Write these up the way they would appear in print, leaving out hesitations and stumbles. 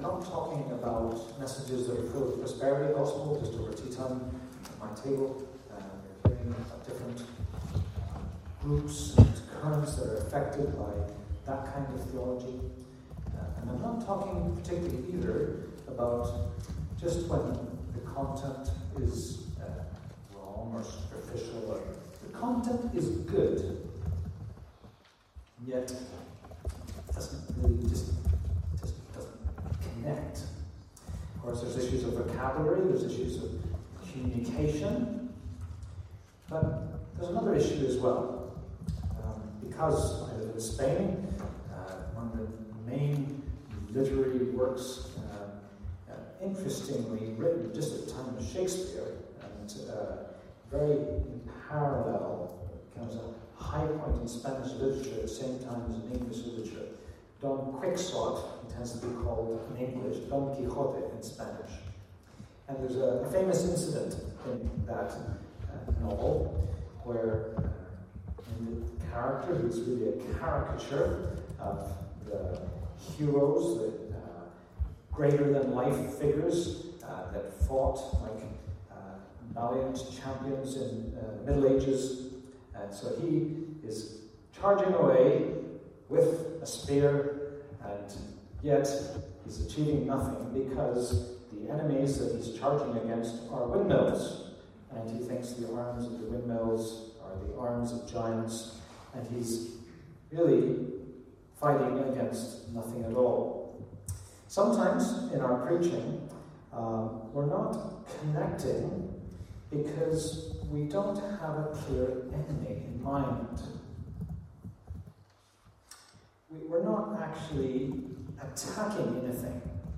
not talking about messages that are full of prosperity gospel, just over tea time at my table. We're hearing about different groups and currents that are affected by that kind of theology. And I'm not talking particularly either about just when the content is wrong or superficial. Or the content is good, yet it doesn't really just doesn't connect. Of course, there's issues of vocabulary, there's issues of communication, but there's another issue as well. Because I live in Spain, one of the main literary works, interestingly written just at the time of Shakespeare, and very in parallel, becomes a high point in Spanish literature at the same time as in English literature. Don Quixote, it tends to be called in English, Don Quixote in Spanish. And there's a famous incident in that novel where the character, who's really a caricature of the heroes, the greater-than-life figures that fought like valiant champions in the Middle Ages. And so he is charging away with a spear, and yet he's achieving nothing because the enemies that he's charging against are windmills. And he thinks the arms of the windmills are the arms of giants, and he's really fighting against nothing at all. Sometimes in our preaching, we're not connecting because we don't have a clear enemy in mind. We're not actually attacking anything.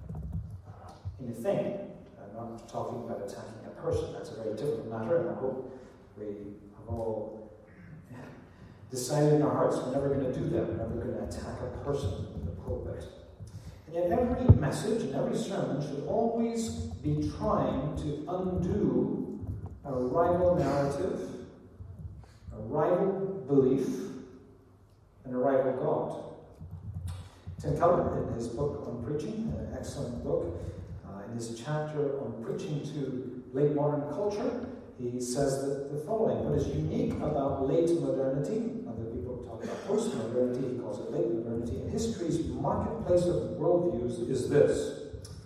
I'm not talking about attacking a person. That's a very different matter, and I hope we have all decided in our hearts we're never going to do that. We're never going to attack a person in the pulpit. And yet every message and every sermon should always be trying to undo a rival narrative, a rival belief, and a rival God. Tim Keller, in his book on preaching, an excellent book, in his chapter on preaching to late modern culture, he says that the following: what is unique about late modernity, other people talk about post-modernity, he calls it late modernity, in history's marketplace of worldviews is this: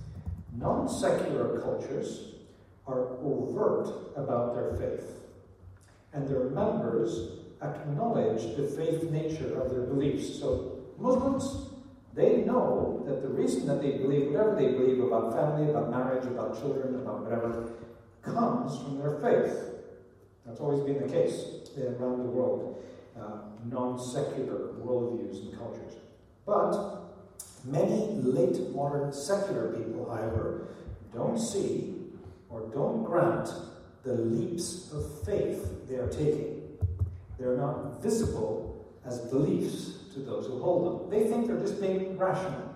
non-secular cultures are overt about their faith, and their members acknowledge the faith nature of their beliefs. So Muslims, they know that the reason that they believe whatever they believe about family, about marriage, about children, about whatever, comes from their faith. That's always been the case around the world. Non-secular worldviews and cultures. But many late modern secular people, however, don't see or don't grant the leaps of faith they are taking. They're not visible as beliefs to those who hold them. They think they're just being rational.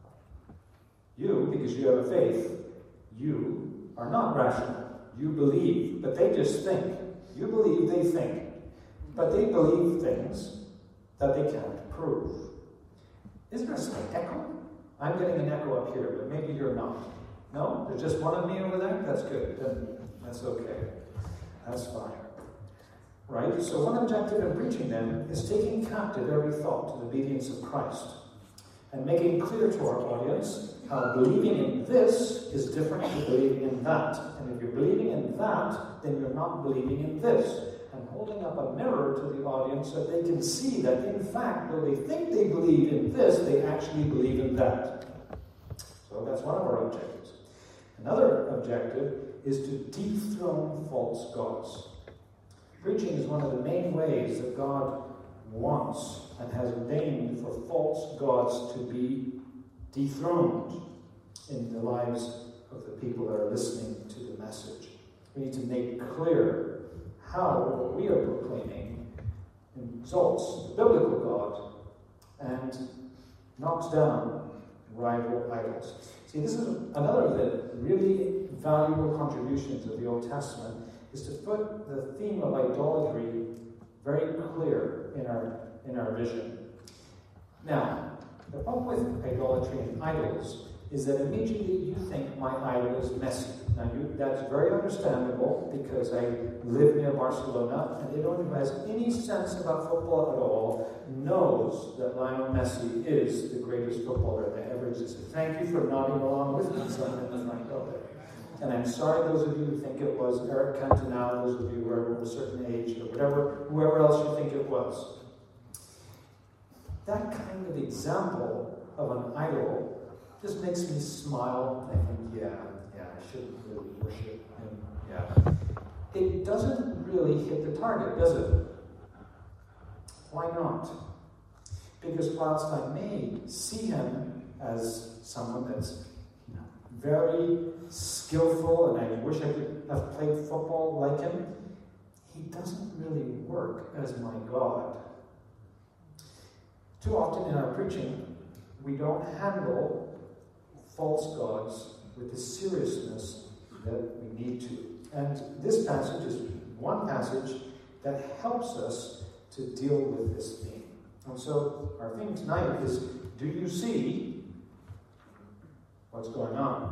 You, because you have a faith, you are not rational. You believe, but they just think. You believe, they think. But they believe things that they can't prove. Is there a slight echo? I'm getting an echo up here, but maybe you're not. No? There's just one of me over there? That's good. Then that's okay. That's fine. Right? So one objective in preaching then is taking captive every thought to the obedience of Christ and making clear to our audience how believing in this is different to believing in that. And if you're believing in that, then you're not believing in this. And holding up a mirror to the audience so that they can see that, in fact, though they think they believe in this, they actually believe in that. So that's one of our objectives. Another objective is to dethrone false gods. Preaching is one of the main ways that God wants and has ordained for false gods to be dethroned in the lives of the people that are listening to the message. We need to make clear how what we are proclaiming exalts the biblical God and knocks down rival idols. See, this is another of the really valuable contributions of the Old Testament, is to put the theme of idolatry very clear in our vision. Now, the problem with idolatry and idols is that immediately you think my idol is Messi. Now, that's very understandable because I live near Barcelona, and anyone who has any sense about football at all knows that Lionel Messi is the greatest footballer that ever existed. Thank you for nodding along with me, son, in the front row there. And I'm sorry those of you who think it was Eric Cantona, those of you who are of a certain age, or whatever, whoever else you think it was. That kind of example of an idol just makes me smile. I think, yeah, I shouldn't really worship him. Yeah. It doesn't really hit the target, does it? Why not? Because whilst I may see him as someone that's very skillful, and I wish I could have played football like him, he doesn't really work as my God. Too often in our preaching, we don't handle false gods with the seriousness that we need to. And this passage is one passage that helps us to deal with this theme. And so our theme tonight is, do you see what's going on?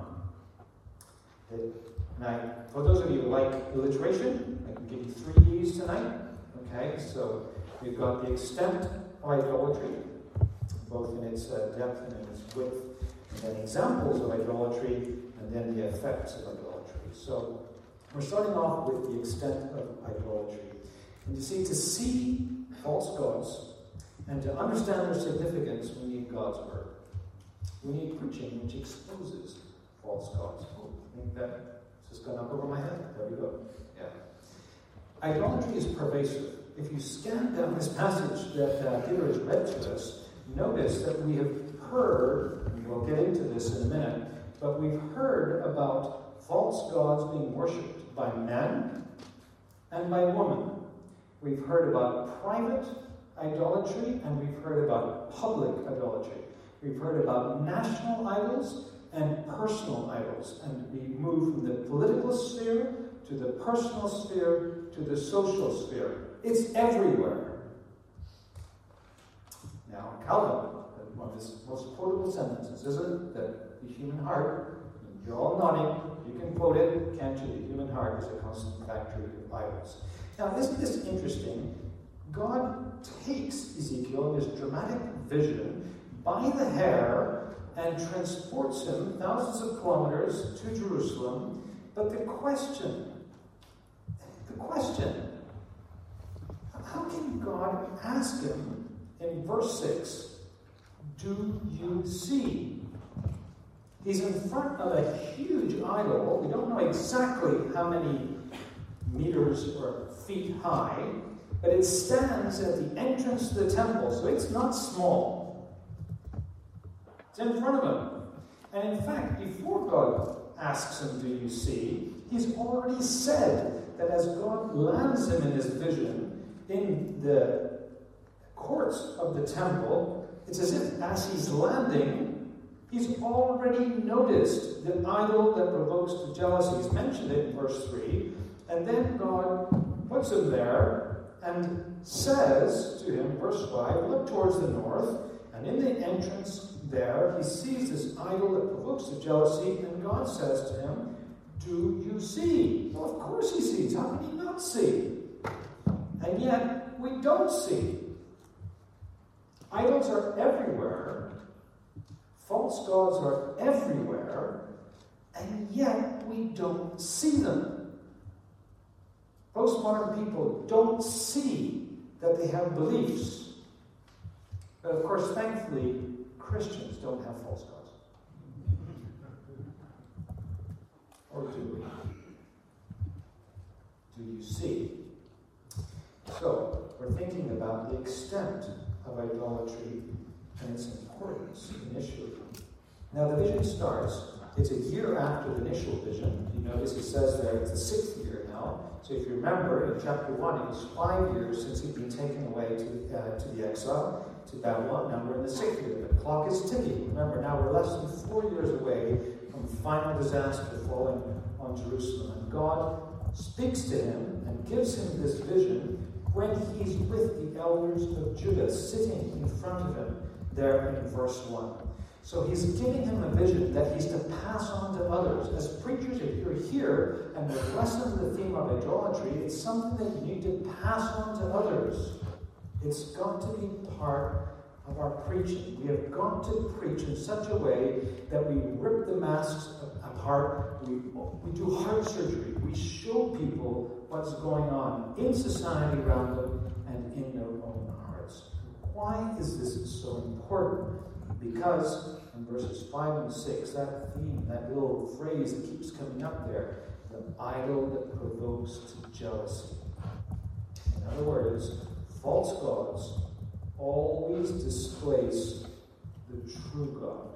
Now, for those of you who like alliteration, I can give you 3 E's tonight. Okay, so we've got the extent of idolatry, both in its depth and in its width, and then examples of idolatry, and then the effects of idolatry. So we're starting off with the extent of idolatry. And you see, to see false gods and to understand their significance, we need God's word. We need preaching which exposes false gods. Oh, I think that's just gone up over my head. There we go. Yeah. Idolatry is pervasive. If you scan down this passage that Peter has read to us, notice that we have heard, and we'll get into this in a minute, but we've heard about false gods being worshipped by men and by women. We've heard about private idolatry, and we've heard about public idolatry. We've heard about national idols and personal idols, and we move from the political sphere to the personal sphere to the social sphere. It's everywhere. Now, Calvin, one of his most quotable sentences, isn't it? That the human heart, you're all nodding, you can quote it, can't you? The human heart is a constant factory of idols. Now, isn't this interesting? God takes Ezekiel in his dramatic vision by the hair and transports him thousands of kilometers to Jerusalem. But the question, how can God ask him in verse 6, do you see? He's in front of a huge idol. We don't know exactly how many meters or feet high, but it stands at the entrance to the temple, so it's not small. It's in front of him. And in fact, before God asks him, do you see? He's already said that as God lands him in his vision in the courts of the temple, it's as if as he's landing, he's already noticed the idol that provokes to jealousy. He's mentioned it in verse 3. And then God puts him there and says to him, verse 5, look towards the north, and in the entrance there, he sees this idol that provokes to jealousy, and God says to him, do you see? Well, of course he sees. How can he not see? And yet, we don't see. Idols are everywhere. False gods are everywhere. And yet, we don't see them. Postmodern people don't see that they have beliefs. But of course, thankfully, Christians don't have false gods. Or do we? Do you see? So, we're thinking about the extent of idolatry and its importance initially. Now, the vision starts, it's a year after the initial vision. You notice he says there it's the 6th year now. So if you remember, in chapter 1, it was 5 years since he'd been taken away to the exile, to Babylon. Now we're in the 6th year. The clock is ticking. Remember, now we're less than 4 years away from final disaster falling on Jerusalem. And God speaks to him and gives him this vision when he's with the elders of Judah, sitting in front of him there in verse 1. So he's giving him a vision that he's to pass on to others. As preachers, if you're here and we're blessed with the theme of idolatry, it's something that you need to pass on to others. It's got to be part of our preaching. We have got to preach in such a way that we rip the masks apart, we do heart surgery, we show people what's going on in society around them and in their own hearts. Why is this so important? Because in verses 5 and 6, that theme, that little phrase that keeps coming up there, the idol that provokes to jealousy. In other words, false gods always displace the true God.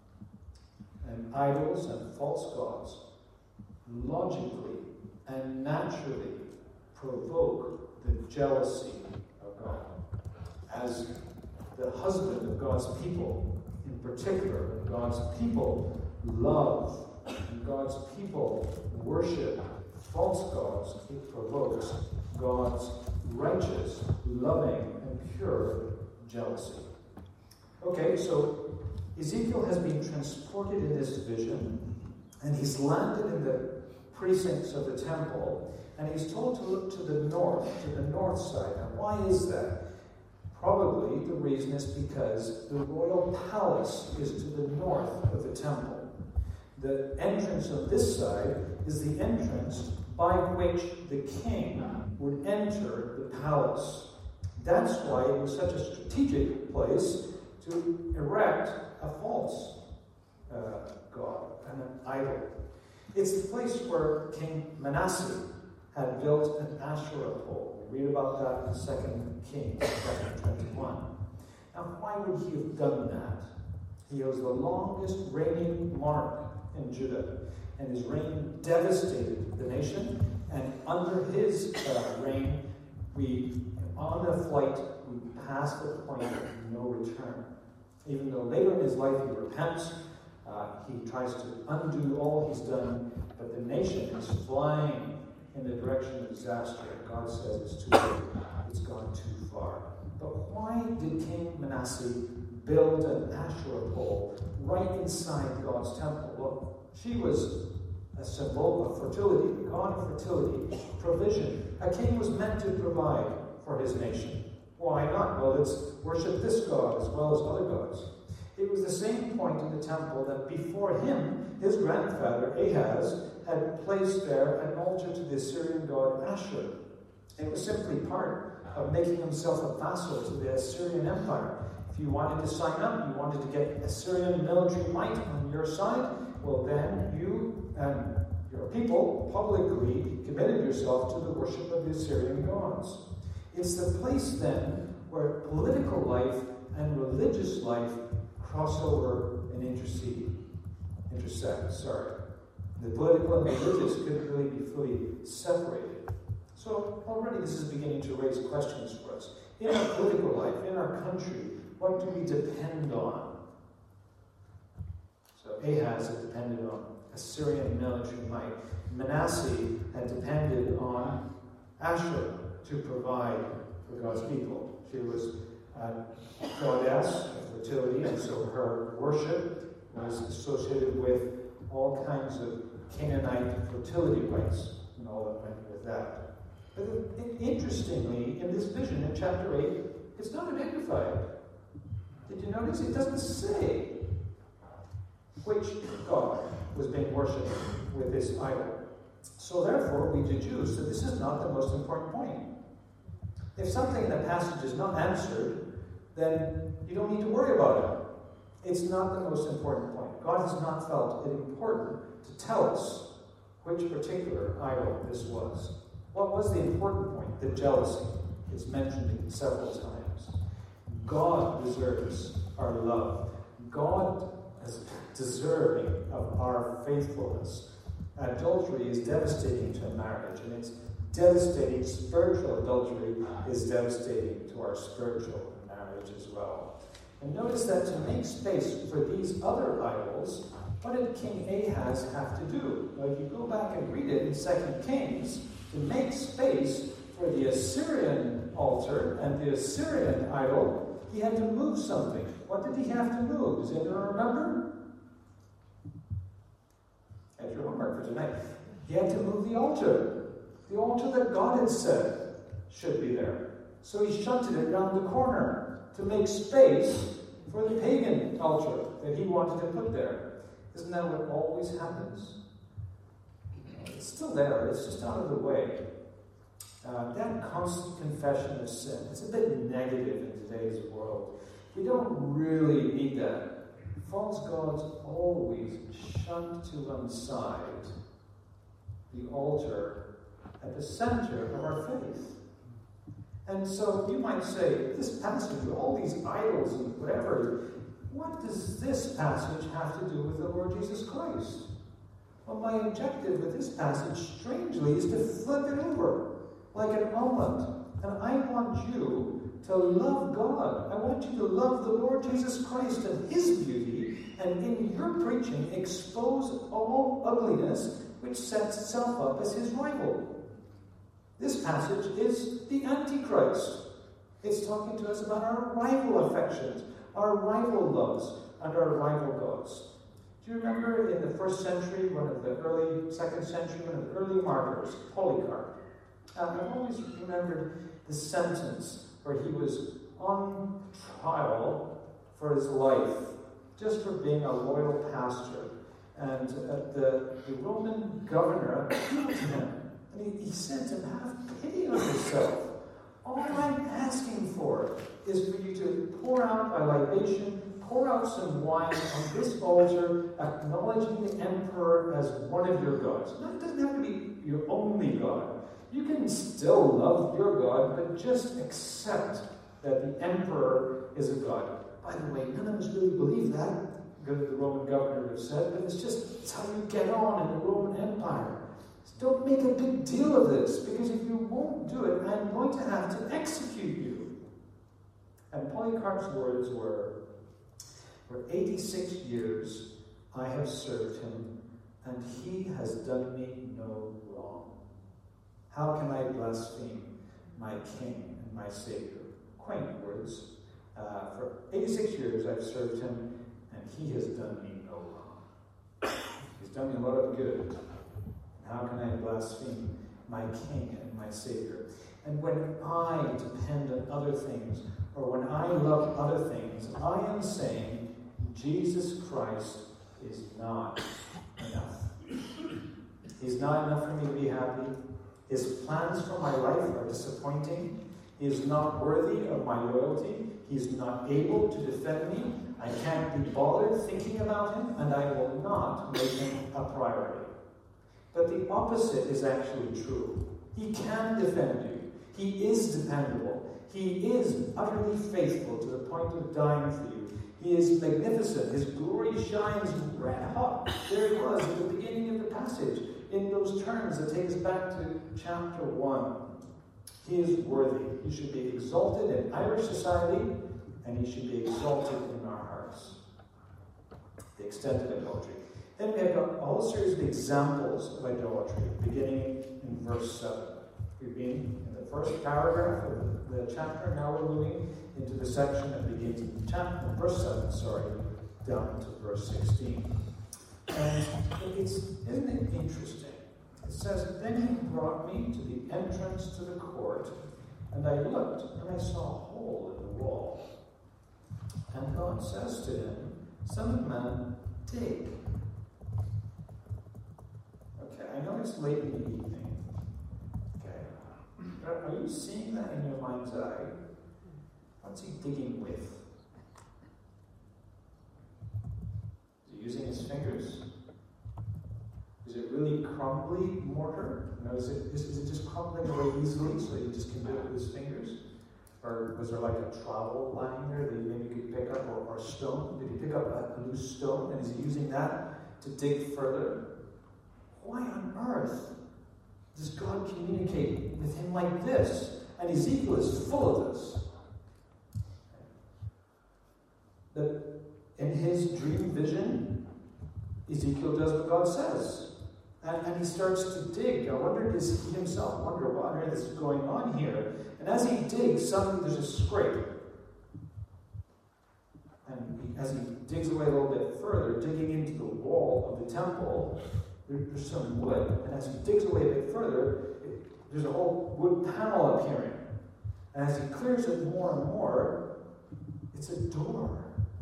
And idols and false gods logically and naturally provoke the jealousy of God. As the husband of God's people, in particular, when God's people love and God's people worship false gods, it provokes God's righteous, loving, and pure jealousy. Okay, so Ezekiel has been transported in this vision, and he's landed in the precincts of the temple, and he's told to look to the north side. Now, why is that? Probably the reason is because the royal palace is to the north of the temple. The entrance of this side is the entrance by which the king would enter the palace. That's why it was such a strategic place to erect a false god, and an idol. It's the place where King Manasseh had built an Asherah pole. We read about that in 2 Kings chapter 21. Now, why would he have done that? He was the longest reigning monarch in Judah, and his reign devastated the nation. And under his reign, on the flight, we passed the point of no return. Even though later in his life he repents, he tries to undo all he's done, but the nation is flying in the direction of disaster. God says it's too late. It's gone too far. But why did King Manasseh build an Asherah pole right inside God's temple? Well, she was a symbol of fertility, the god of fertility, provision. A king was meant to provide for his nation. Why not? Well, let's worship this god as well as other gods. It was the same point in the temple that before him, his grandfather Ahaz had placed there an altar to the Assyrian god Ashur. It was simply part of making himself a vassal to the Assyrian Empire. If you wanted to sign up, you wanted to get Assyrian military might on your side, well then you and your people publicly committed yourself to the worship of the Assyrian gods. It's the place then where political life and religious life cross over and intersect. The political and religious couldn't really be fully separated. So already this is beginning to raise questions for us. In our political life, in our country, what do we depend on? So Ahaz had depended on Assyrian military might. Manasseh had depended on Asherah to provide for God's people. She was a goddess of fertility, and so her worship was associated with all kinds of Canaanite fertility rites and all that went with that. But interestingly, in this vision in chapter 8, it's not identified. Did you notice? It doesn't say which god was being worshipped with this idol. So therefore, we deduce that this is not the most important point. If something in the passage is not answered, then you don't need to worry about it. It's not the most important point. God has not felt it important to tell us which particular idol this was. What was the important point? The jealousy. It's mentioned several times. God deserves our love. God is deserving of our faithfulness. Adultery is devastating to a marriage, and it's devastating. Spiritual adultery is devastating to our spiritual marriage as well. And notice that to make space for these other idols, what did King Ahaz have to do? Now, if you go back and read it in 2 Kings, to make space for the Assyrian altar and the Assyrian idol, he had to move something. What did he have to move? Does anyone remember? That's your homework for tonight. He had to move the altar that God had said should be there. So he shunted it around the corner to make space for the pagan altar that he wanted to put there. Isn't that what always happens? It's still there, it's just out of the way. That constant confession of sin, it's a bit negative in today's world. We don't really need that. False gods always shunt to one side the altar at the center of our faith. And so you might say, this passage, all these idols and whatever, what does this passage have to do with the Lord Jesus Christ? Well, my objective with this passage, strangely, is to flip it over like an omelet. And I want you to love God. I want you to love the Lord Jesus Christ and his beauty, and in your preaching, expose all ugliness which sets itself up as his rival. This passage is the Antichrist. It's talking to us about our rival affections, our rival loves, and our rival gods. Do you remember in the first century, second century, one of the early martyrs, Polycarp? I've always remembered the sentence where he was on trial for his life, just for being a loyal pastor. And the Roman governor appealed to him. And he said to him, have pity on yourself. All I'm asking for is for you to pour out a libation, pour out some wine on this altar, acknowledging the emperor as one of your gods. No, it doesn't have to be your only God. You can still love your God, but just accept that the emperor is a god. By the way, none of us really believe that, because the Roman governor would have said, but it's how you get on in the Roman Empire. Don't make a big deal of this, because if you won't do it, I'm going to have to execute you. And Polycarp's words were, for 86 years I have served him, and he has done me no wrong. How can I blaspheme my King and my Savior? Quaint words. For 86 years I've served him, and he has done me no wrong. He's done me a lot of good. How can I blaspheme my King and my Savior? And when I depend on other things, or when I love other things, I am saying Jesus Christ is not enough. He's not enough for me to be happy. His plans for my life are disappointing. He is not worthy of my loyalty. He's not able to defend me. I can't be bothered thinking about him, and I will not make him a priority. But the opposite is actually true. He can defend you. He is dependable. He is utterly faithful to the point of dying for you. He is magnificent. His glory shines red hot. There it was at the beginning of the passage, in those terms that take us back to chapter 1. He is worthy. He should be exalted in Irish society, and he should be exalted in our hearts. The extent of adultery. Then we have got a whole series of examples of idolatry, beginning in verse 7. We've been in the first paragraph of the chapter, now we're moving into the section that begins in verse 7, down to verse 16. And isn't it interesting? It says, then he brought me to the entrance to the court, and I looked, and I saw a hole in the wall. And God says to him, Son of man, dig. I know it's late in the evening, okay, but are you seeing that in your mind's eye? What's he digging with? Is he using his fingers? Is it really crumbly mortar? Is it just crumbling away easily so he just can do it with his fingers? Or was there like a trowel lying there that he maybe could pick up, or stone? Did he pick up a loose stone, and is he using that to dig further? Why on earth does God communicate with him like this? And Ezekiel is full of this. That in his dream vision, Ezekiel does what God says. And he starts to dig. I wonder, does he himself wonder what on earth is going on here? And as he digs, suddenly there's a scrape. as he digs away a little bit further, digging into the wall of the temple, there's some wood. And as he digs away a bit further, there's a whole wood panel appearing. And as he clears it more and more, it's a door.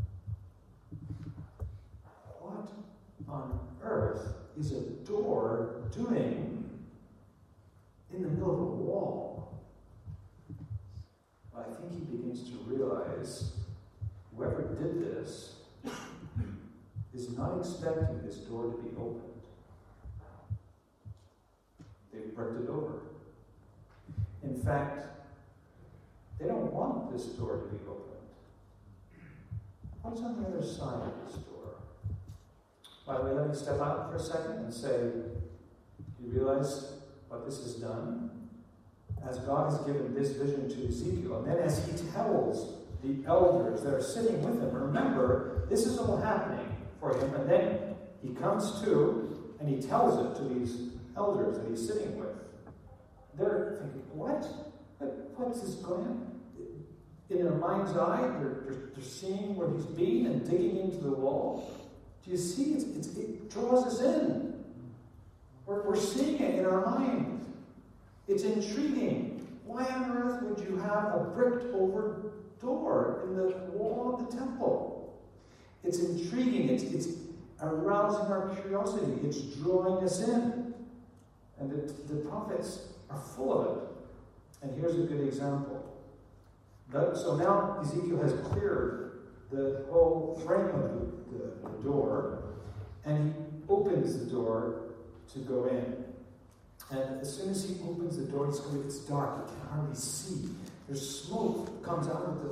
What on earth is a door doing in the middle of a wall? Well, I think he begins to realize whoever did this is not expecting this door to be opened. They've bricked it over. In fact, they don't want this door to be opened. What's on the other side of this door? By the way, let me step out for a second and say, do you realize what this has done? As God has given this vision to Ezekiel, and then as he tells the elders that are sitting with him, remember, this is all happening for him, and then he comes to, and he tells it to these elders that he's sitting with. They're thinking, what? What's this going on? In their mind's eye, they're seeing where he's been and digging into the wall. Do you see? It draws us in. We're seeing it in our mind. It's intriguing. Why on earth would you have a bricked over door in the wall of the temple? It's intriguing. It's arousing our curiosity. It's drawing us in. And the prophets are full of it. And here's a good example. So now Ezekiel has cleared the whole frame of the door, and he opens the door to go in. And as soon as he opens the door, it's dark. You can hardly see. There's smoke comes out of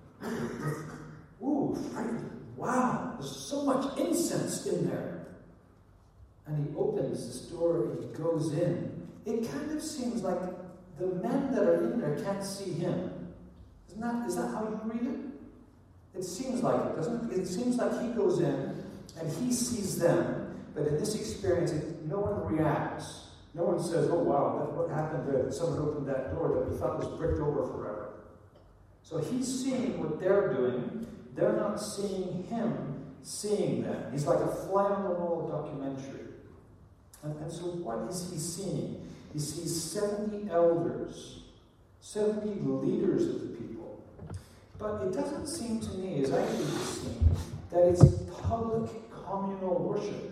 wow, there's so much incense in there. And he opens this door and he goes in. It kind of seems like the men that are in there can't see him. Is that how you read it? It seems like it, doesn't it? It seems like he goes in and he sees them, but in this experience, no one reacts. No one says, oh wow, what happened there? That someone opened that door that we thought was bricked over forever. So he's seeing what they're doing. They're not seeing him seeing them. He's like a fly-on-the-wall documentary. And so what is he seeing? He sees 70 elders, 70 leaders of the people. But it doesn't seem to me, as I read this scene, that it's public communal worship.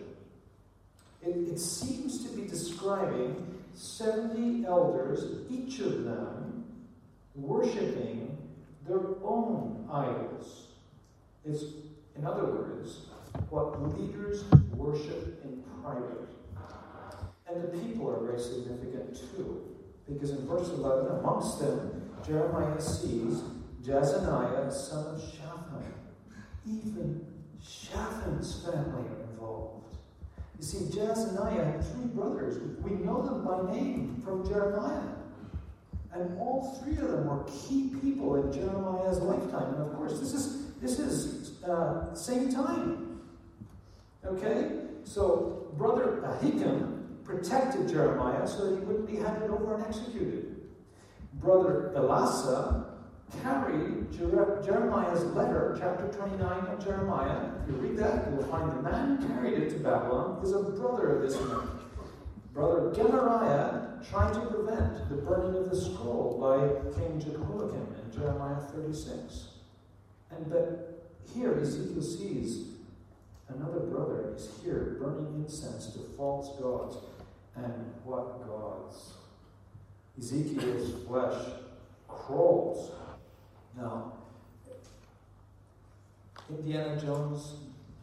It seems to be describing 70 elders, each of them worshiping their own idols. It's, in other words, what leaders worship in private. And the people are very significant too. Because in verse 11, amongst them, Jeremiah sees Jezaniah, son of Shaphan. Even Shaphan's family are involved. You see, Jezaniah had 3 brothers. We know them by name from Jeremiah. And all 3 of them were key people in Jeremiah's lifetime. And of course, this is same time. Okay? So, brother Ahikam protected Jeremiah so that he wouldn't be handed over and executed. Brother Elasah carried Jeremiah's letter, chapter 29 of Jeremiah. If you read that, you will find the man who carried it to Babylon is a brother of this man. Brother Gemariah tried to prevent the burning of the scroll by King Jehoiakim in Jeremiah 36. But here Ezekiel sees another brother is here burning incense to false gods. And what gods? Ezekiel's flesh crawls. Now, Indiana Jones,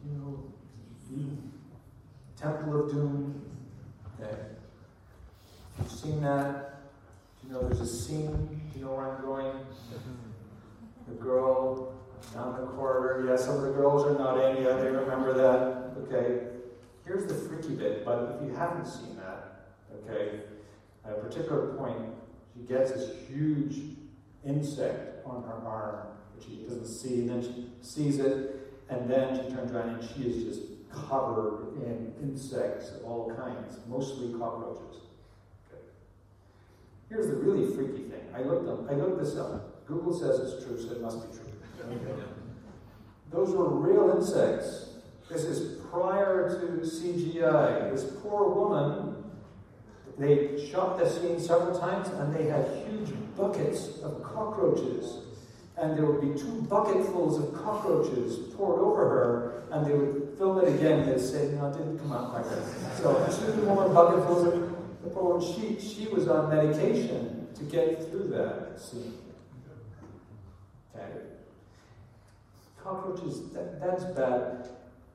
Temple of Doom. Okay. You've seen that. There's a scene. Do you know where I'm going? The girl down the corridor. Yeah, some of the girls are nodding. Yeah, they remember that. Okay. Here's the freaky bit, but if you haven't seen that, okay, at a particular point, she gets this huge insect on her arm, which she doesn't see, and then she sees it, and then she turns around and she is just covered in insects of all kinds, mostly cockroaches. Okay. Here's the really freaky thing. I looked this up. Google says it's true, so it must be true. Okay. Those were real insects. This is prior to CGI. This poor woman, they shot the scene several times, and they had huge buckets of cockroaches. And there would be 2 bucketfuls of cockroaches poured over her, and they would film it again, and they'd say, no, it didn't come out quite right. So 2 more bucketfuls of the poor woman. She was on medication to get through that scene. Okay. Cockroaches, that's bad.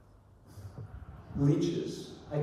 Leeches. I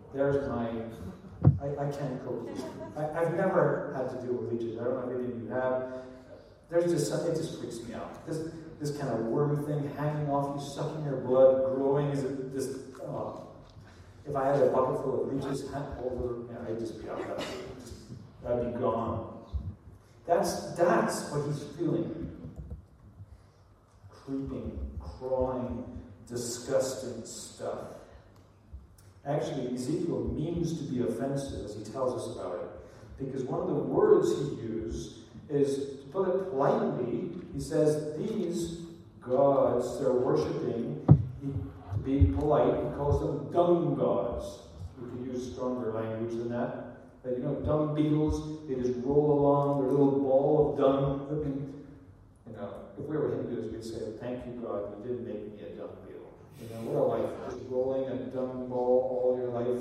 can't cope with leeches. I've never had to deal with leeches. I don't know if any of you have. There's just something, it just freaks me out. This kind of worm thing hanging off you, sucking your blood, growing. Is it just, if I had a bucket full of leeches over, I'd just be out. That'd be gone. That's what he's feeling. Creeping, crawling, disgusting stuff. Actually, Ezekiel means to be offensive as he tells us about it. Because one of the words he used is, to put it politely, he says, these gods they're worshipping, to be polite, he calls them dung gods. We could use stronger language than that. But dung beetles, they just roll along their little ball of dung. If we were Hindus, we'd say, thank you, God, you didn't make me a dung beetle. What a life, just rolling a dung ball all your life.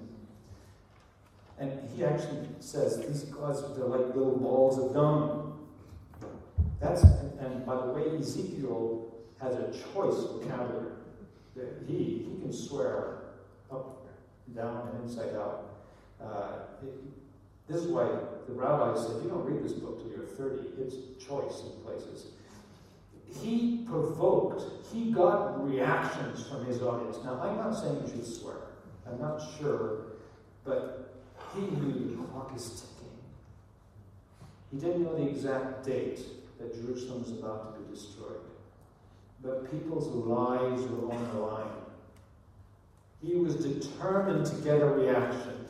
And he actually says these gods, they're like little balls of dung. And by the way, Ezekiel has a choice vocabulary. He can swear up, down, and inside out. This is why the rabbis said, you don't read this book till you're 30. It's choice in places. He got reactions from his audience. Now, I'm not saying you should swear. I'm not sure, but he knew the clock is ticking. He didn't know the exact date that Jerusalem was about to be destroyed. But people's lives were on the line. He was determined to get a reaction.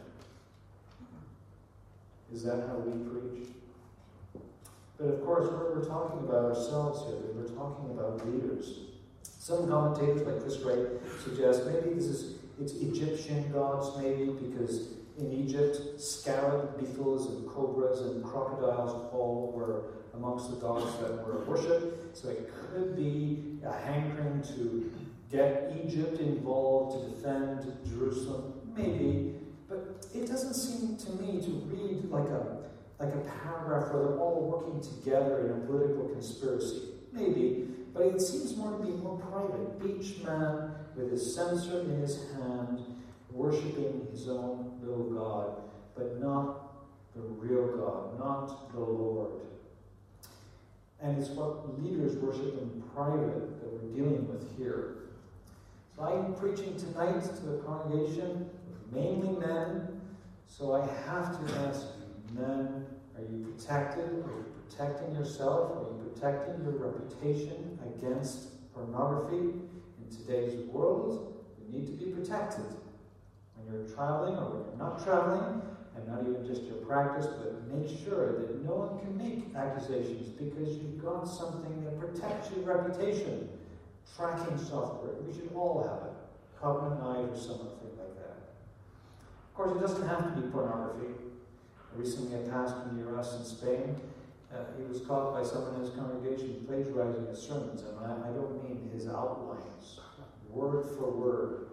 Is that how we preach? But of course, we're talking about ourselves here. We're talking about leaders. Some commentators, like Chris Wright, suggest maybe it's Egyptian gods, maybe, because in Egypt, scarab beetles and cobras and crocodiles all were amongst the gods that were worshipped. So it could be a hankering to get Egypt involved to defend Jerusalem, maybe. But it doesn't seem to me to read like a paragraph where they're all working together in a political conspiracy. Maybe, but it seems more to be more private. Each man with his censer in his hand, worshipping his own little God, but not the real God, not the Lord. And it's what leaders worship in private that we're dealing with here. So I'm preaching tonight to the congregation, mainly men, so I have to ask you, men, are you protected? Are you protecting yourself? Are you protecting your reputation against pornography? In today's world, you need to be protected. When you're traveling or when you're not traveling, and not even just your practice, but make sure that no one can make accusations because you've got something that protects your reputation. Tracking software, we should all have it. Covenant Night or something like that. Of course, it doesn't have to be pornography. Recently, a pastor in the U.S. and Spain, he was caught by someone in his congregation plagiarizing his sermons, and I don't mean his outlines, word for word.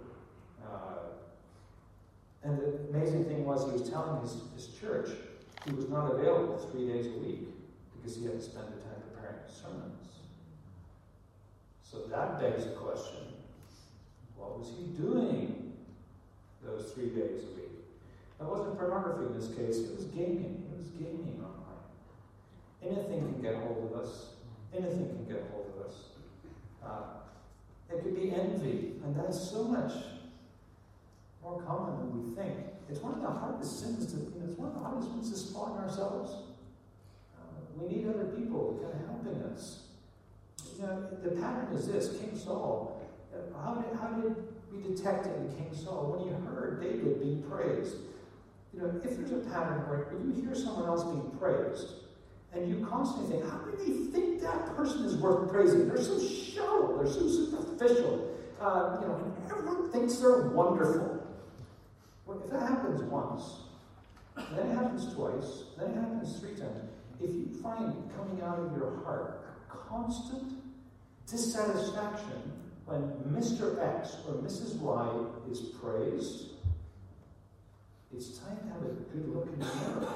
And the amazing thing was he was telling his church he was not available 3 days a week because he had to spend the time preparing his sermons. So that begs the question, what was he doing those 3 days a week? That wasn't pornography in this case, it was gaming. It was gaming online. Anything can get hold of us. Anything can get hold of us. It could be envy, and that's so much more common than we think. It's one of the hardest sins it's one of the hardest ones to spot in ourselves. We need other people kind of helping us. The pattern is this: King Saul. How did we detect it in King Saul? When you heard David being praised, if there's a pattern where when you hear someone else being praised, And you constantly think, how do they think that person is worth praising? They're so shallow, they're so superficial. And everyone thinks they're wonderful. Well, if that happens once, then it happens twice, then it happens 3 times. If you find coming out of your heart a constant dissatisfaction when Mr. X or Mrs. Y is praised, it's time to have a good look in the mirror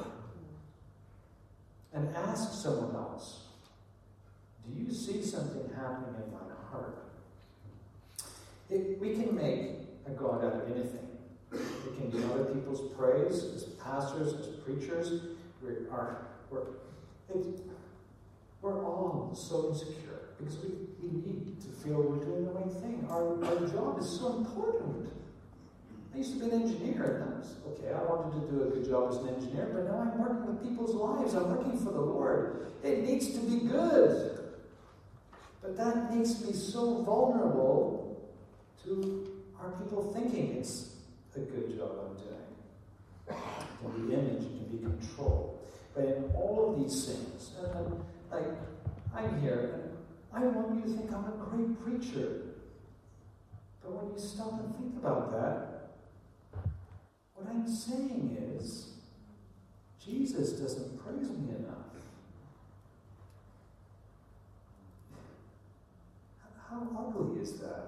and ask someone else, do you see something happening in my heart? We can make a God out of anything. It can be other people's praise, as pastors, as preachers. We're all so insecure because we need to feel we're doing the right thing. Our job is so important. I used to be an engineer, and that was okay. I wanted to do a good job as an engineer, but now I'm working with people's lives. I'm working for the Lord. It needs to be good. But that makes me so vulnerable to our people thinking it's a good job I'm doing. It can be image, it can be control. But in all of these things, I'm here, and I want you to think I'm a great preacher. But when you stop and think about that, what I'm saying is, Jesus doesn't praise me enough. How ugly is that?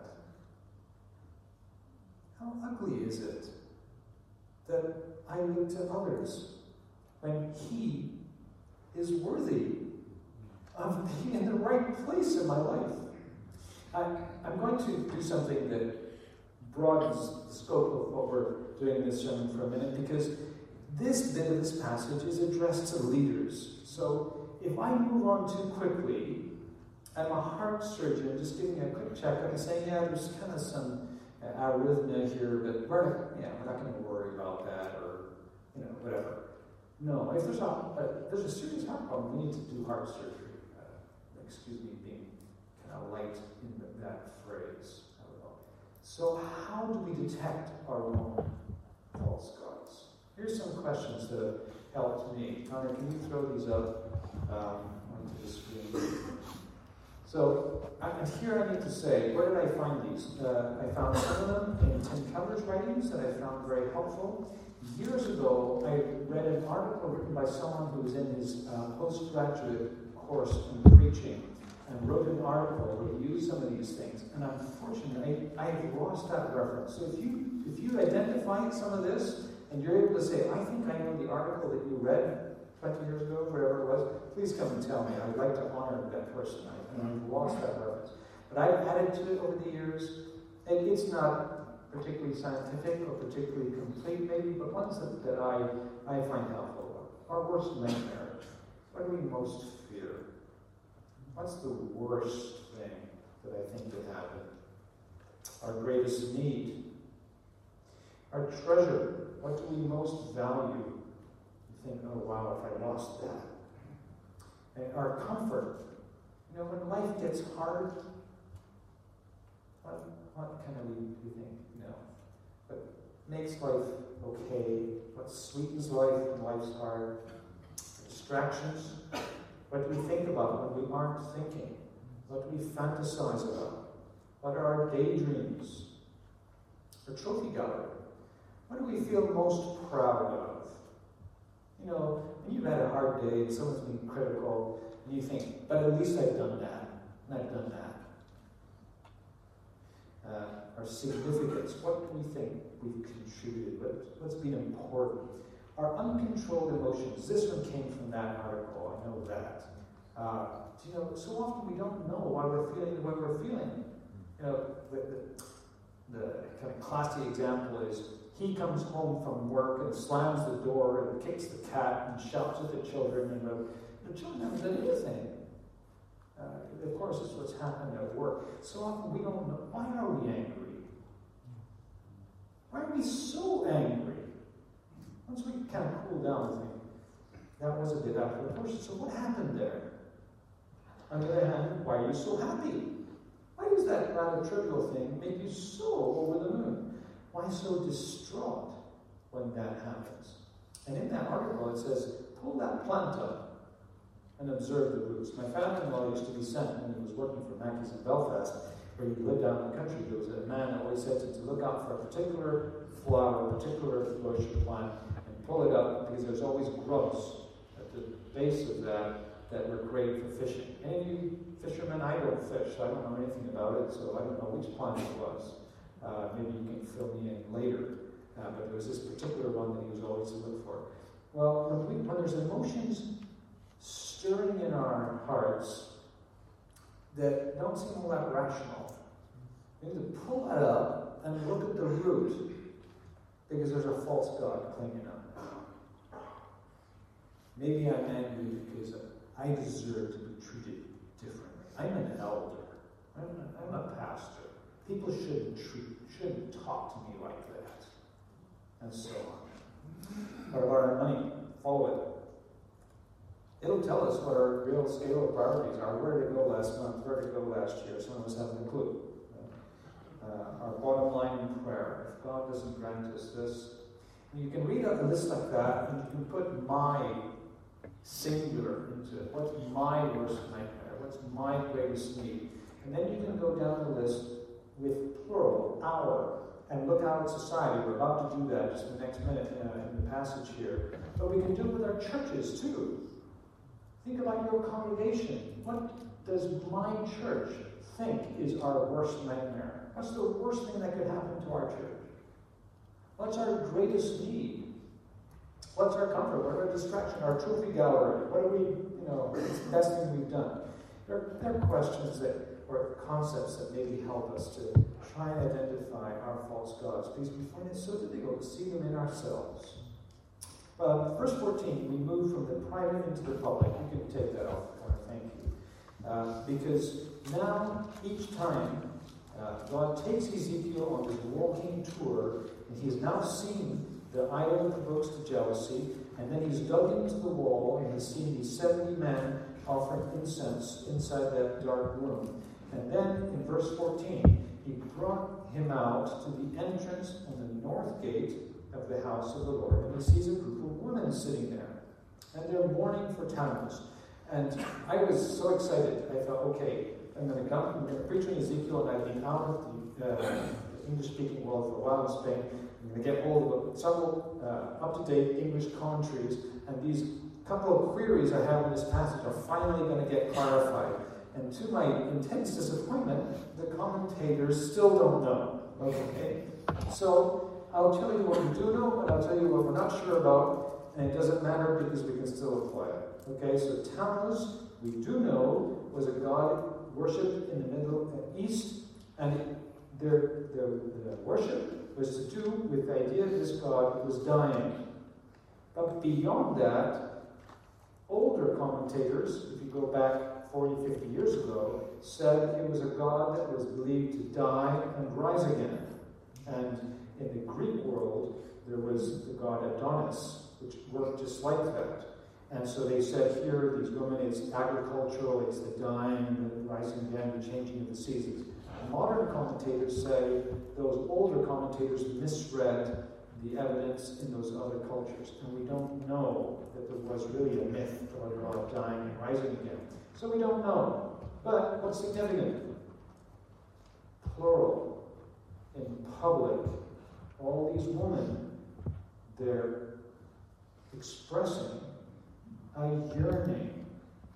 How ugly is it that I look to others when He is worthy of being in the right place in my life? I'm going to do something that broadens the scope of what we're doing in this sermon for a minute, because this bit of this passage is addressed to leaders. So if I move on too quickly, I'm a heart surgeon, just giving a quick checkup and saying, yeah, there's kind of some arrhythmia here, but we're not going to worry about that, or whatever. No, if there's a serious heart problem, we need to do heart surgery. Excuse me being kind of light in that phrase. So how do we detect our own false gods? Here's some questions that have helped me. Connor, can you throw these up onto the screen? So here I need to say, where did I find these? I found some of them in Tim Keller's writings that I found very helpful. Years ago, I read an article written by someone who was in his postgraduate course in preaching, and wrote an article where he used some of these things. And unfortunately, I have lost that reference. So if you identify some of this, and you're able to say, I think I know the article that you read 20 years ago, whatever it was, please come and tell me. I'd like to honor that person. I've lost that reference. But I've added to it over the years. And it's not particularly scientific or particularly complete, maybe, but ones that I find helpful. Our worst nightmare. What do we most fear? What's the worst thing that I think could happen? Our greatest need. Our treasure. What do we most value? You think, oh wow, if I lost that. And our comfort. When life gets hard, what kind of we think? What makes life okay? What sweetens life when life's hard? Distractions. What do we think about when we aren't thinking? What do we fantasize about? What are our daydreams? Our trophy gallery. What do we feel most proud of? When you've had a hard day and someone's been critical, and you think, but at least I've done that, and I've done that. Our significance. What do we think we've contributed? What's been important? Our uncontrolled emotions. This one came from that article, I know that. So often we don't know why we're feeling the way we're feeling. The kind of classic example is he comes home from work and slams the door and kicks the cat and shouts at the children, and the children haven't done anything. Of course, it's what's happening at work. So often we don't know. Why are we angry? Why are we so angry? Once we kind of cool down and think, that was a bit out of proportion. So what happened there? On the other hand, why are you so happy? Why does that rather trivial thing make you so over the moon? Why so distraught when that happens? And in that article it says, pull that plant up and observe the roots. My father-in-law used to be sent when he was working for Mackey's in Belfast, where he lived out in the country. There was a man that always said to look out for a particular flower, a particular bush or plant, and pull it up, because there's always grubs at the base of that were great for fishing. Any of you fishermen? I don't fish, so I don't know anything about it, so I don't know which plant it was. Maybe you can fill me in later. But there was this particular one that he was always to look for. Well, when there's emotions stirring in our hearts that don't seem all that rational, we need to pull that up and look at the root, because there's a false god clinging on it. Maybe I'm angry because I deserve to be treated differently. I'm an elder. I'm a pastor. People shouldn't talk to me like that. And so on. What about our money? Follow it. It'll tell us what our real scale of priorities are. Where did it go last month? Where did it go last year? Some of us haven't a clue. Our bottom line in prayer. If God doesn't grant us this, and you can read out a list like that, and you can put my singular into it. What's my worst nightmare? What's my greatest need? And then you can go down the list with plural, our, and look out at society. We're about to do that just in the next minute in the passage here. But we can do it with our churches too. Think about your congregation. What does my church think is our worst nightmare? What's the worst thing that could happen to our church? What's our greatest need? What's our comfort? What are our distraction? Our trophy gallery? What are we, what's the best thing we've done? There are questions or concepts that maybe help us to try and identify our false gods, because we find it so difficult to see them in ourselves. Verse 14, we move from the private into the public. You can take that off the corner, thank you. Because now, each time, God takes Ezekiel on this walking tour, and he's now seen the idol that provokes to jealousy, and then he's dug into the wall, and he's seen these 70 men offering incense inside that dark room. And then, in verse 14, he brought him out to the entrance on the north gate of the house of the Lord, and he sees a group of women sitting there, and they're mourning for Tammuz. And I was so excited. I thought, okay, I'm going to preach on Ezekiel, and I've been out of the English-speaking world for a while in Spain. I'm going to get hold of several up-to-date English commentaries, and these couple of queries I have in this passage are finally going to get clarified. And to my intense disappointment, the commentators still don't know. Okay? So I'll tell you what we do know, and I'll tell you what we're not sure about, and it doesn't matter because we can still apply it. Okay, so Tammuz, we do know, was a god worshipped in the Middle East, and their worship was to do with the idea that this god was dying. But beyond that, older commentators, if you go back 40, 50 years ago, said it was a god that was believed to die and rise again. And in the Greek world, there was the god Adonis, which worked just like that. And so they said here, these women, it's agricultural, it's the dying, the rising again, the changing of the seasons. Modern commentators say those older commentators misread the evidence in those other cultures. And we don't know that there was really a myth of a god dying and rising again. So we don't know. But what's significant? Plural. In public. All these women, they're expressing a yearning.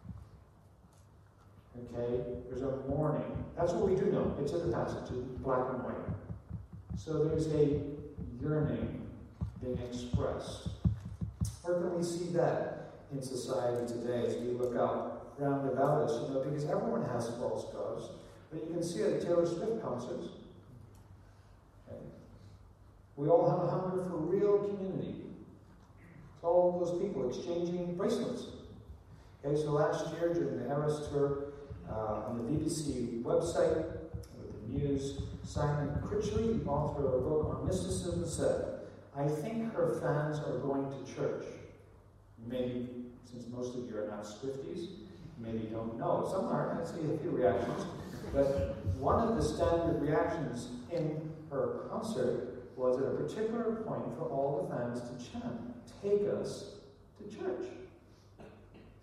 Okay? There's a mourning. That's what we do know. It's in the passage, in black and white. So there's a yearning being expressed. Where can we see that in society today as we look out round about us? Because everyone has false gods. But you can see it at Taylor Swift concerts. Okay? We all have a hunger for real community. It's all those people exchanging bracelets. Okay, so last year during the Eras tour, on the BBC website, with the news, Simon Critchley, the author of a book on mysticism, said, "I think her fans are going to church." Maybe, since most of you are not Swifties, maybe you don't know. Some are. I see a few reactions. But one of the standard reactions in her concert was at a particular point for all the fans to chant, "Take us to church."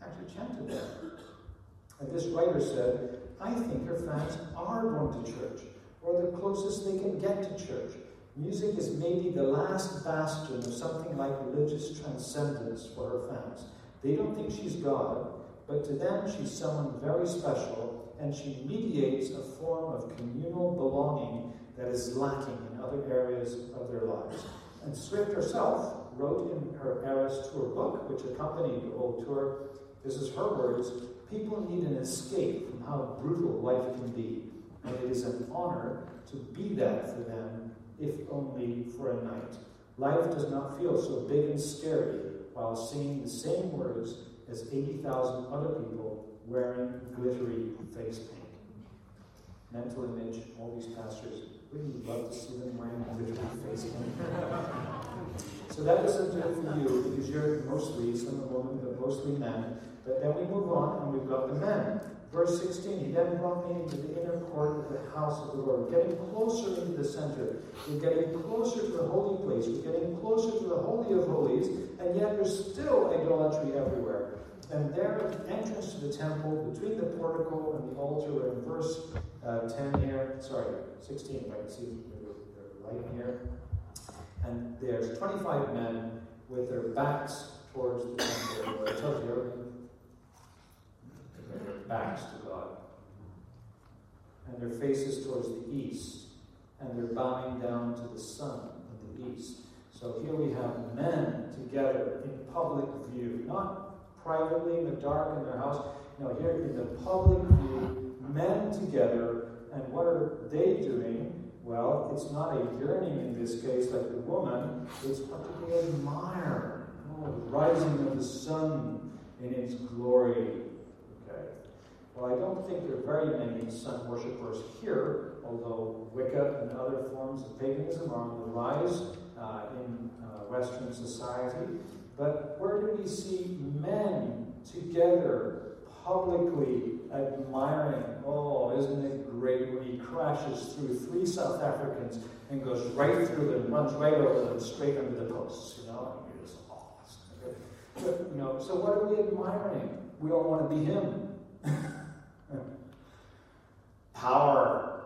actually chanted that. And this writer said, I think her fans are going to church, or the closest they can get to church. Music is maybe the last bastion of something like religious transcendence for her fans. They don't think she's God, but to them she's someone very special, and she mediates a form of communal belonging that is lacking in other areas of their lives. And Swift herself wrote in her Eras Tour book, which accompanied the whole tour, this is her words, people need an escape from how brutal life can be, and it is an honor to be that for them, if only for a night. Life does not feel so big and scary while singing the same words as 80,000 other people wearing glittery face paint. Mental image, all these pastors, wouldn't you love to see them wearing glittery face paint? So that doesn't do it for you, because you're mostly, some of the women, but mostly men. But then we move on, and we've got the men. Verse 16, he then brought me into the inner court of the house of the Lord. We're getting closer into the center. We're getting closer to the holy place. We're getting closer to the Holy of Holies, and yet there's still idolatry everywhere. And there at the entrance to the temple, between the portico and the altar, we're in verse 16, if I can see the light here. And there's 25 men with their backs towards the temple. It tells you everything. Their backs to God. And their faces towards the east. And they're bowing down to the sun in the east. So here we have men together in public view. Not privately in the dark in their house. No, here in the public view, men together. And what are they doing? Well, it's not a yearning in this case like the woman. It's what do they admire? Oh, the rising of the sun in its glory. Okay. Well, I don't think there are very many sun worshippers here, although Wicca and other forms of paganism are on the rise in Western society. But where do we see men together publicly admiring, oh, isn't it great when he crashes through 3 South Africans and goes right through them, runs right over them, straight under the posts, you know? And you're just, oh, but, you know, so what are we admiring? We all want to be him. Power,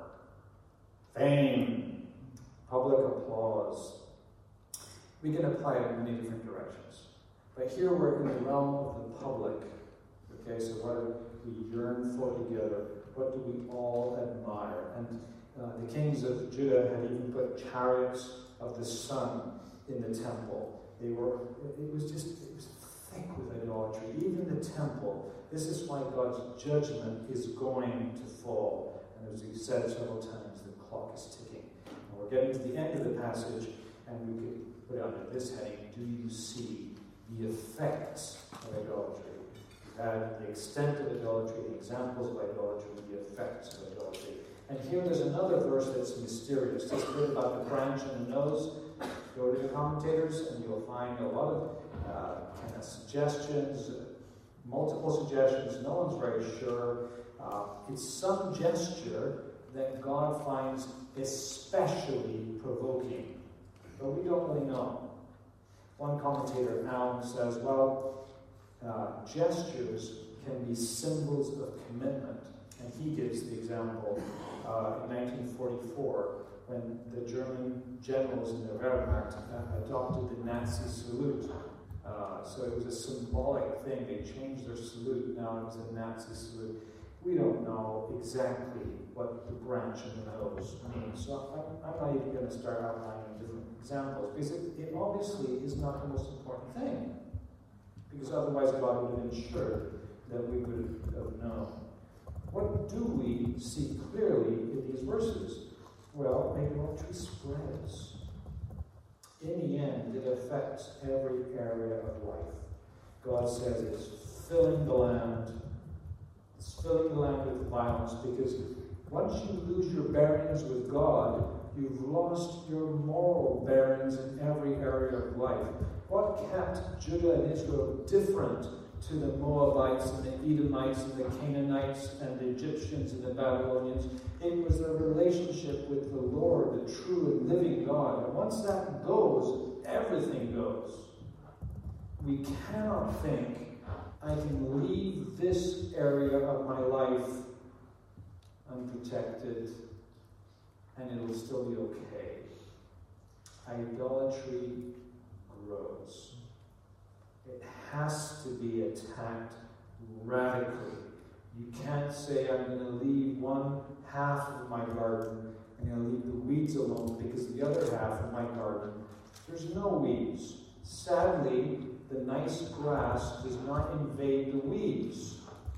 fame, public applause. We can apply it in many different directions. But here we're in the realm of the public. Okay, so what do we yearn for together? What do we all admire? And the kings of Judah had even put chariots of the sun in the temple. It was thick with idolatry. Even the temple. This is why God's judgment is going to fall. And as we've said several times, the clock is ticking. And we're getting to the end of the passage, and we could put it under this heading, do you see the effects of idolatry? The extent of idolatry, the examples of idolatry, the effects of idolatry. And here there's another verse that's mysterious. This bit about the branch and the nose. Go to the commentators and you'll find a lot of kind of suggestions, multiple suggestions. No one's very sure. It's some gesture that God finds especially provoking. But we don't really know. One commentator, Allen, says, well, gestures can be symbols of commitment. And he gives the example in 1944 when the German generals in the Wehrmacht adopted the Nazi salute. So it was a symbolic thing. They changed their salute. Now it was a Nazi salute. We don't know exactly what the branch and the nose means. So I'm not even going to start outlining different examples because it obviously is not the most important thing. Because otherwise God would have ensured that we would have known. What do we see clearly in these verses? Well, idolatry spreads. In the end, it affects every area of life. God says it's filling the land. It's filling the land with violence because once you lose your bearings with God, you've lost your moral bearings in every area of life. What kept Judah and Israel different to the Moabites and the Edomites and the Canaanites and the Egyptians and the Babylonians? It was their relationship with the Lord, the true and living God. And once that goes, everything goes. We cannot think I can leave this area of my life unprotected and it will still be okay. Idolatry grows. It has to be attacked radically. You can't say, I'm going to leave one half of my garden, I'm going to leave the weeds alone because the other half of my garden, there's no weeds. Sadly, the nice grass does not invade the weeds.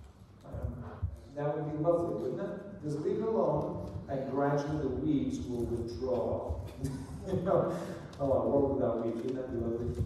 That would be lovely, wouldn't it? Just leave it alone, and gradually the weeds will withdraw. Oh, a world without weeds, wouldn't that be lovely?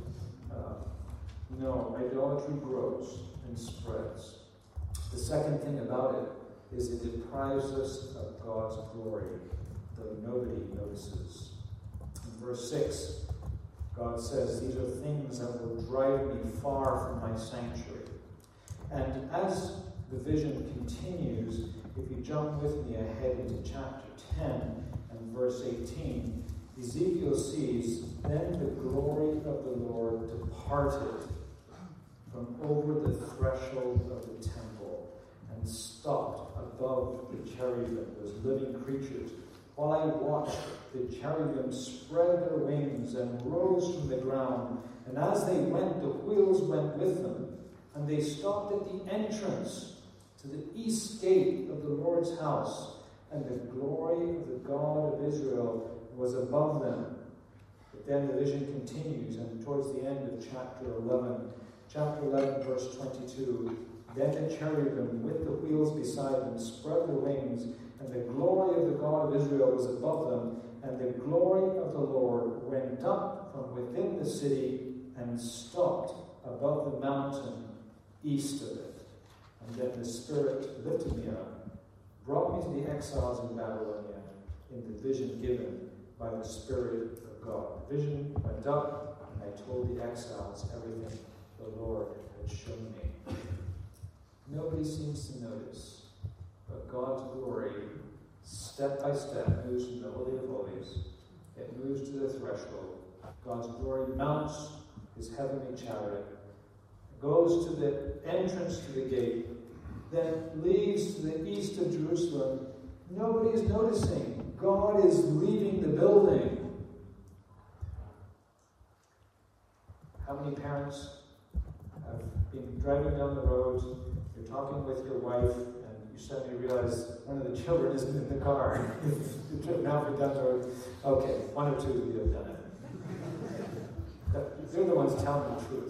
No, idolatry grows and spreads. The second thing about it is it deprives us of God's glory, though nobody notices. In verse 6, God says, these are things that will drive me far from my sanctuary. And as the vision continues, if you jump with me ahead into chapter 10 and verse 18, Ezekiel sees, then the glory of the Lord departed from over the threshold of the temple and stopped above the cherubim, those living creatures. While I watched, the cherubim spread their wings and rose from the ground, and as they went, the wheels went with them, and they stopped at the entrance to the east gate of the Lord's house, and the glory of the God of Israel was above them. But then the vision continues, and towards the end of chapter 11, verse 22, then the cherubim with the wheels beside them spread their wings, and the glory of the God of Israel was above them, and the glory of the Lord went up from within the city and stopped above the mountain east of it. And then the Spirit lifted me up, brought me to the exiles in Babylonia, in the vision given by the Spirit of God. The vision went up, and I told the exiles everything the Lord had shown me. Nobody seems to notice, but God's glory, step by step, moves from the Holy of Holies. It moves to the threshold. God's glory mounts his heavenly chariot, goes to the entrance to the gate, then leaves to the east of Jerusalem. Nobody is noticing. God is leaving the building. How many parents have been driving down the road, you're talking with your wife, and you suddenly realize one of the children isn't in the car? You've driven halfway down the road. Okay, one or two of you have done it. They're the ones telling the truth.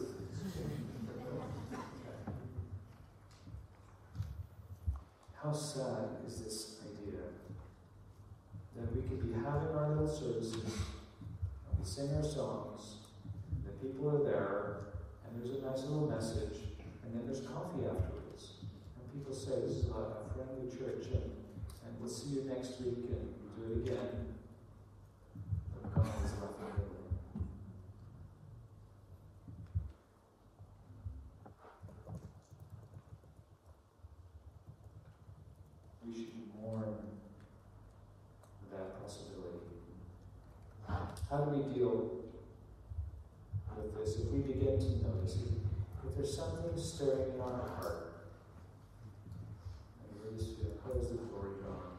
How sad is this idea that we could be having our little services, and we sing our songs, the people are there, and there's a nice little message, and then there's coffee afterwards. And people say, this is a friendly church, and we'll see you next week, and do it again. But God has left the building. We should mourn that possibility. How do we deal with this? If we begin to notice, if there's something stirring in our heart, and we just feel, how is the glory gone?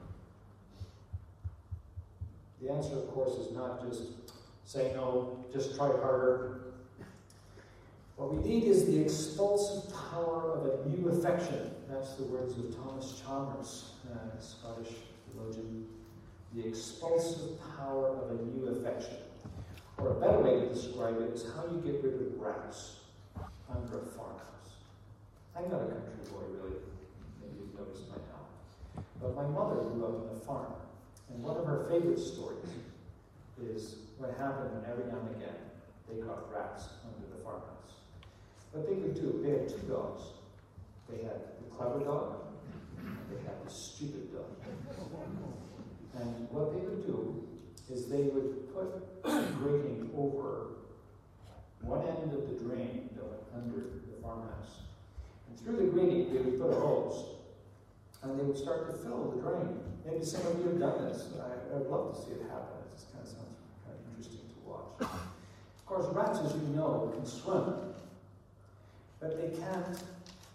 The answer, of course, is not just say no, just try harder. What we need is the expulsive power of a new affection. That's the words of Thomas Chalmers, a Scottish theologian. The expulsive power of a new affection. Or a better way to describe it is how you get rid of rats under a farmhouse. I'm not a country boy, really. Maybe you've noticed by now. But my mother grew up on a farm. And one of her favorite stories is what happened when every now and again they got rats under the farmhouse. What they would do, they had two dogs. They had the clever dog, and they had the stupid dog. And what they would do is they would put grating over one end of the drain that went under the farmhouse. And through the grating, they would put a hose, and they would start to fill the drain. Maybe some of you have done this. I'd love to see it happen. It just kind of sounds kind of interesting to watch. Of course, rats, as you know, can swim, but they can't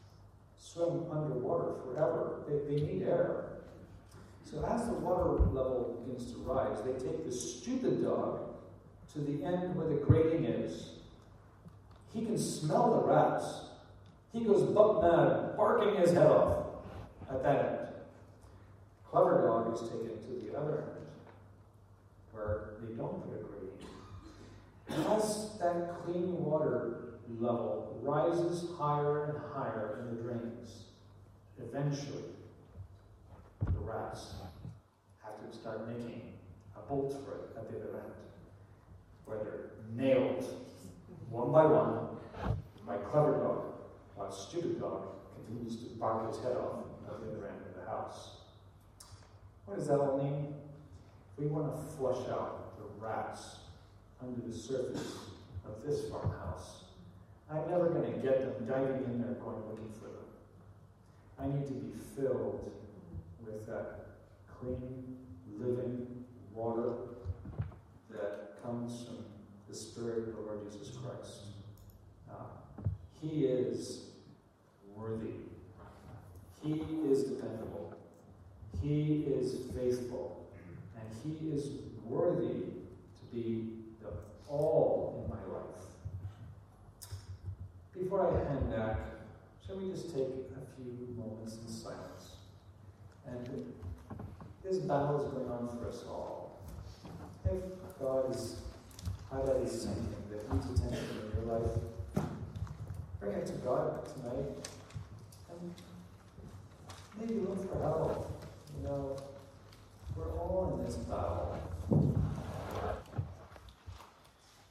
swim underwater forever. They need air. So as the water level begins to rise, they take the stupid dog to the end where the grating is. He can smell the rats. He goes buck mad, barking his head off at that end. Clever dog is taken to the other end, where they don't put a grating. As that clean water level rises higher and higher in the drains, eventually the rats have to start making a bolt for it at the other end, where they're nailed one by clever dog, while stupid dog continues to bark his head off at the other end of the house. What does that all mean? We want to flush out the rats under the surface of this farmhouse. I'm never going to get them diving in there going looking for them. I need to be filled with that clean, living water that comes from the Spirit of the Lord Jesus Christ. He is worthy. He is dependable. He is faithful. And He is worthy to be the all in my life. Before I hand back, shall we just take a few moments in silence? And this battle is going on for us all. If God is highlighting something that needs attention in your life, bring it to God tonight. And maybe look for help. You know, we're all in this battle.